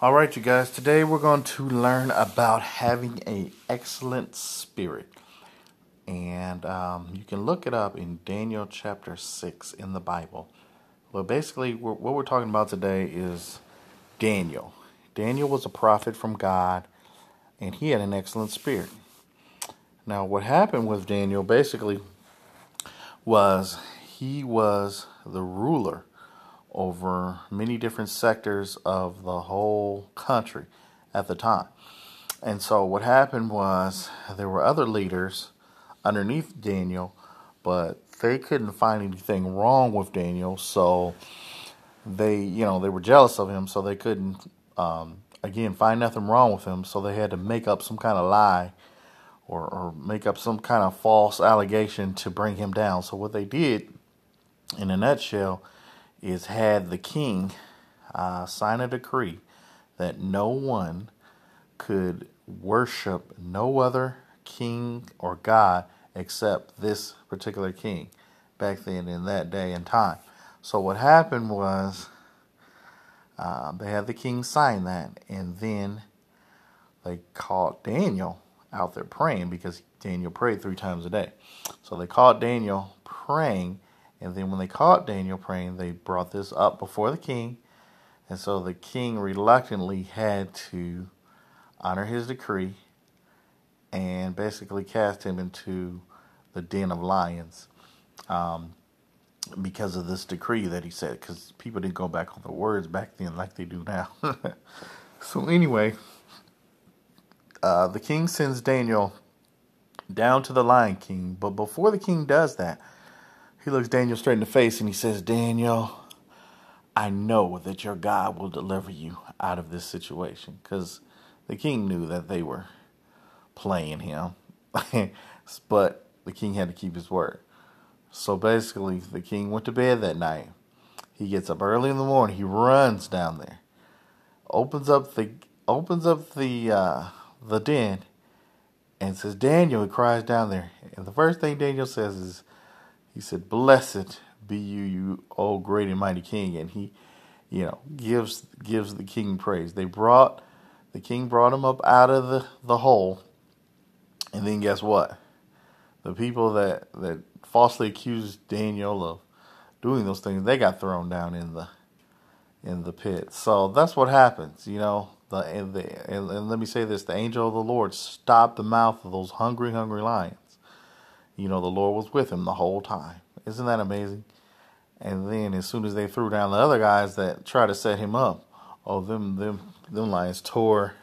All right, you guys. Today we're going to learn about having an excellent spirit. And you can look it up in Daniel chapter 6 in the Bible. Well, basically, what we're talking about today is Daniel. Daniel was a prophet from God, and he had an excellent spirit. Now, what happened with Daniel basically was he was the ruler over many different sectors of the whole country at the time. And so what happened was there were other leaders underneath Daniel, but they couldn't find anything wrong with Daniel. So they were jealous of him. So they couldn't, find nothing wrong with him. So they had to make up some kind of lie or make up some kind of false allegation to bring him down. So what they did, in a nutshell, is had the king sign a decree that no one could worship no other king or god except this particular king back then in that day and time. So what happened was they had the king sign that, and then they caught Daniel out there praying, because Daniel prayed 3 times a day. So they caught Daniel praying, and then when they caught Daniel praying, they brought this up before the king. And so the king reluctantly had to honor his decree and basically cast him into the den of lions because of this decree that he said, because people didn't go back on the words back then like they do now. So anyway, the king sends Daniel down to the Lion King. But before the king does that, he looks Daniel straight in the face and he says, "Daniel, I know that your God will deliver you out of this situation." Because the king knew that they were playing him. But the king had to keep his word. So basically, the king went to bed that night. He gets up early in the morning. He runs down there, opens up the den, and says, "Daniel," he cries down there. And the first thing Daniel says is, he said, "Blessed be you, O great and mighty king." And he, gives the king praise. The king brought him up out of the hole. And then guess what? The people that falsely accused Daniel of doing those things, they got thrown down in the pit. So that's what happens, and let me say this: the angel of the Lord stopped the mouth of those hungry lions. The Lord was with him the whole time. Isn't that amazing? And then as soon as they threw down the other guys that tried to set him up, them lions tore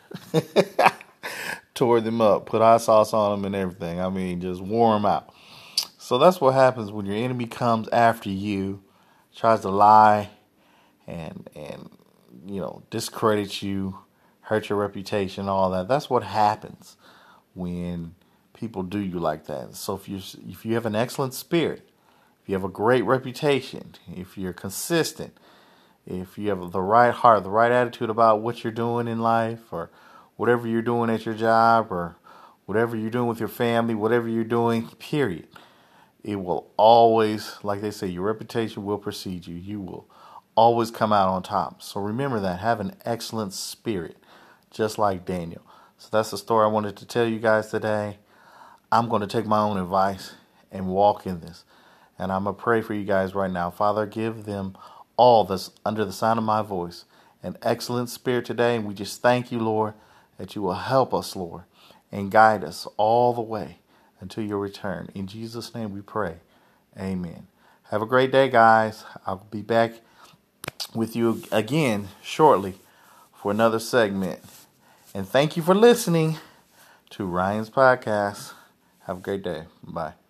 them up, put hot sauce on them and everything. I mean, just wore them out. So that's what happens when your enemy comes after you, tries to lie and discredit you, hurt your reputation, all that. That's what happens when people do you like that. So if you have an excellent spirit, if you have a great reputation, if you're consistent, if you have the right heart, the right attitude about what you're doing in life, or whatever you're doing at your job, or whatever you're doing with your family, whatever you're doing, period, it will always, like they say, your reputation will precede you. You will always come out on top. So remember that. Have an excellent spirit, just like Daniel. So that's the story I wanted to tell you guys today. I'm going to take my own advice and walk in this. And I'm going to pray for you guys right now. Father, give them all that's under the sound of my voice an excellent spirit today. And we just thank you, Lord, that you will help us, Lord, and guide us all the way until your return. In Jesus' name we pray. Amen. Have a great day, guys. I'll be back with you again shortly for another segment. And thank you for listening to Ryan's podcast. Have a great day. Bye.